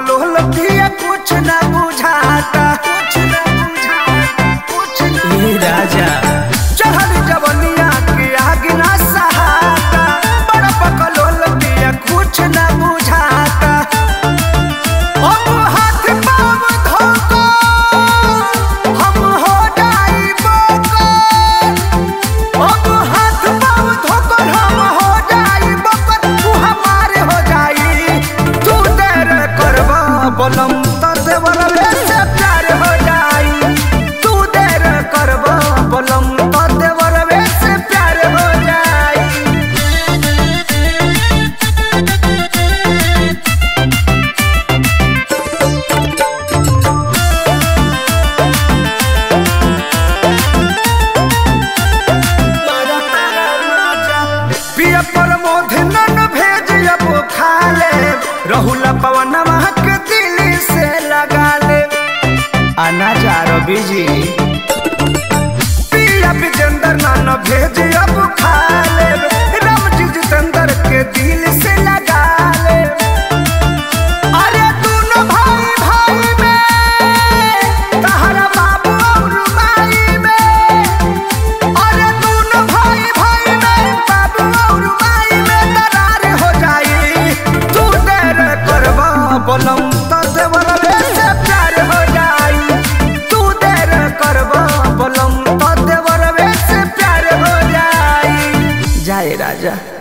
बकलोल पिया कुछ ना बुझाता, कुछ ना बुझाता, कुछ ना राजा चढ़ल जवनिया के आग ना सहाता, बड़ा बकलोल पिया कुछ ना बुझाता। अब हाथ पाँव धोको हम हो जाइबो को, अब हाथ पाँव धोको हम हो जाइबो को, तू हमारे हो जाई, तू देर करबा बोलम तो देवरवे से प्यार हो जाई, तू देर करबा बोलम तो देवरवे से प्यार हो जाई। पिया पर मोधनन भेज अब खा ले, रहुला पवन महक दिल से लगा ले, आना जा रवि जी। पिया विजेंद्र नन भेज अब खा ले, राम जी जितेंद्र के दिल से लगा ले। अरे दोनों भाई भाई में तहरा बाबू और माई में, अरे दोनों भाई भाई में बाबू और माई में दरार हो जाई, तू देर करबा बोलम तो देवरवे से प्यार हो जाई, तू देर करबा बोलम तो देवरवे से प्यार हो जाई। जाए राजा।